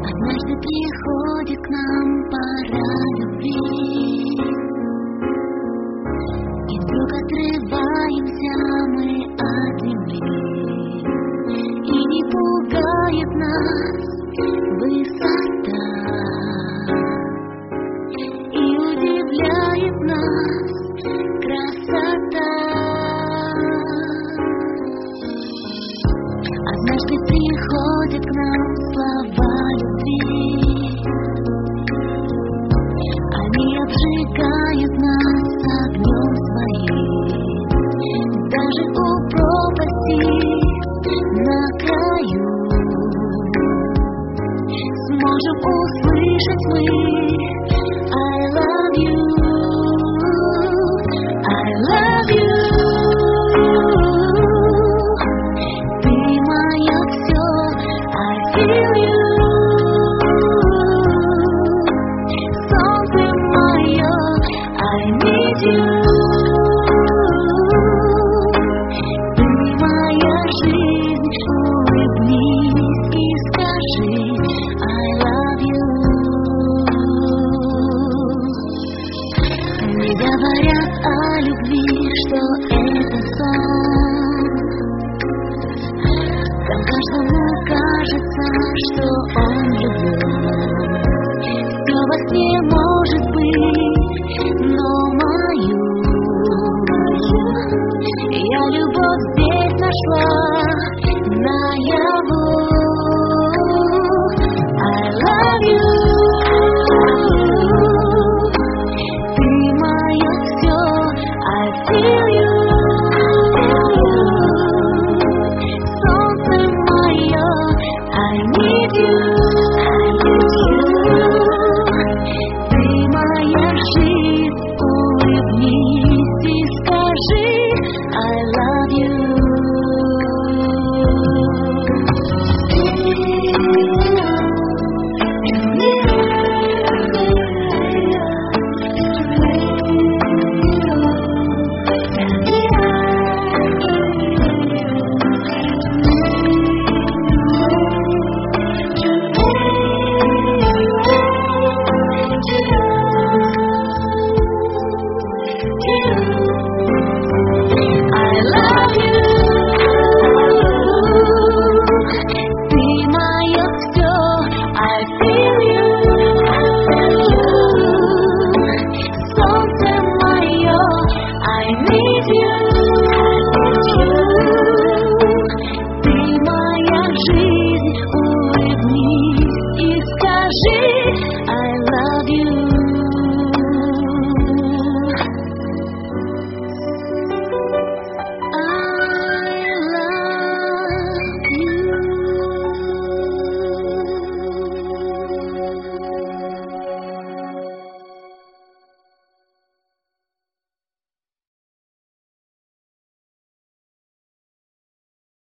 Однажды приходит к нам пора любви, и вдруг отрываемся мы от земли, и не пугает нас высота, и удивляет нас красота. Однажды приходит к нам слова любви, они обжигают нас огнем своим. Даже у пропасти на краю сможем услышать мы I love you, I love you. Ты мое все, I feel you. Солнце мое, I need you. Ты моя жизнь, улыбнись и скажи I love you. Не говорят о любви, что это сон. Там каждому кажется, что